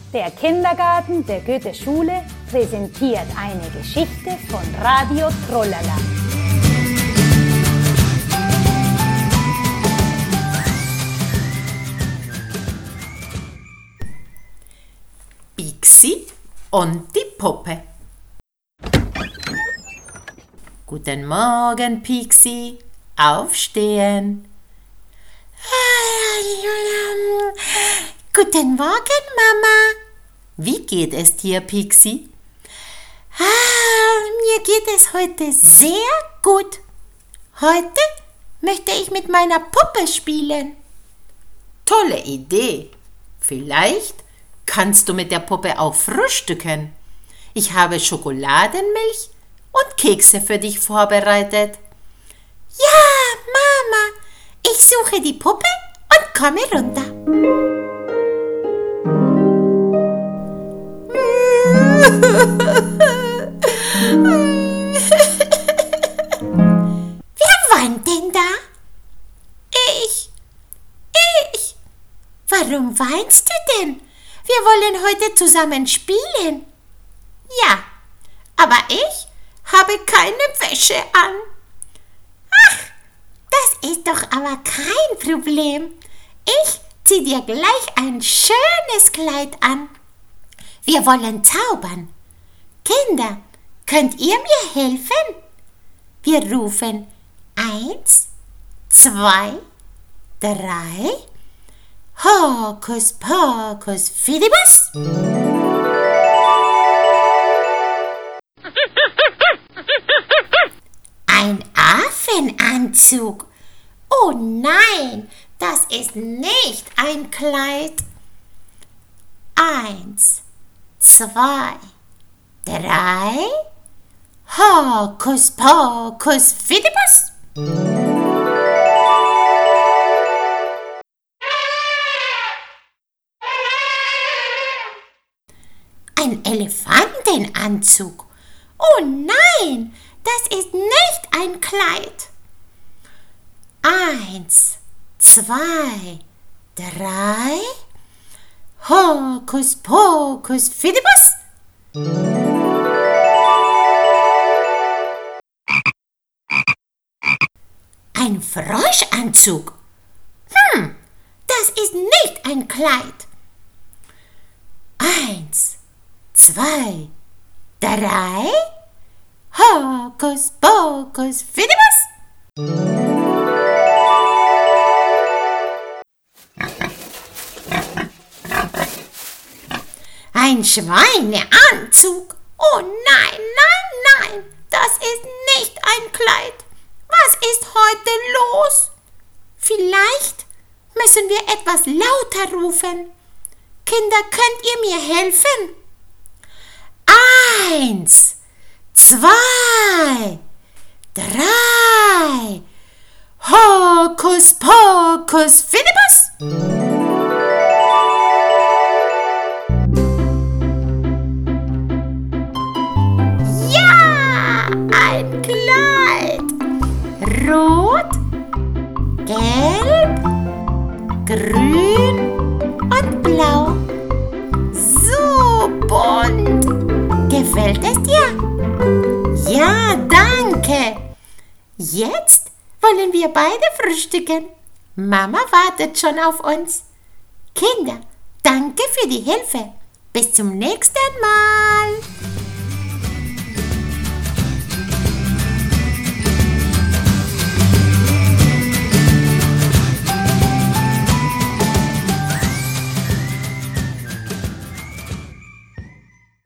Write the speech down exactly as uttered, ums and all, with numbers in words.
Der Kindergarten der Goethe-Schule präsentiert eine Geschichte von Radio Trollala. Pixi und die Puppe. Guten Morgen, Pixi. Aufstehen. Guten Morgen, Mama. Wie geht es dir, Pixi? Ah, mir geht es heute sehr gut. Heute möchte ich mit meiner Puppe spielen. Tolle Idee. Vielleicht kannst du mit der Puppe auch frühstücken. Ich habe Schokoladenmilch und Kekse für dich vorbereitet. Ja, Mama, ich suche die Puppe und komme runter. Wer weint denn da? Ich. Ich. Warum weinst du denn? Wir wollen heute zusammen spielen. Ja, aber ich habe keine Wäsche an. Ach, das ist doch aber kein Problem. Ich zieh dir gleich ein schönes Kleid an. Wir wollen zaubern. Kinder, könnt ihr mir helfen? Wir rufen eins, zwei, drei. Hokus pokus fidibus. Ein Affenanzug. Oh nein, das ist nicht ein Kleid. Eins, zwei, drei. Hokus pokus fidibus. Ein Elefantenanzug. Oh nein, das ist nicht ein Kleid. Eins, zwei, drei. Hokus pokus fidibus. Ein Froschanzug. Hm, das ist nicht ein Kleid. Eins, zwei, drei. Hokus pokus fidibus. Ein Schweineanzug. Oh nein, nein, nein, das ist nicht ein Kleid. Was ist heute los? Vielleicht müssen wir etwas lauter rufen. Kinder, könnt ihr mir helfen? Eins, zwei, drei. Hokus pokus fidibus. Rot, gelb, grün und blau. So bunt. Gefällt es dir? Ja, danke. Jetzt wollen wir beide frühstücken. Mama wartet schon auf uns. Kinder, danke für die Hilfe. Bis zum nächsten Mal.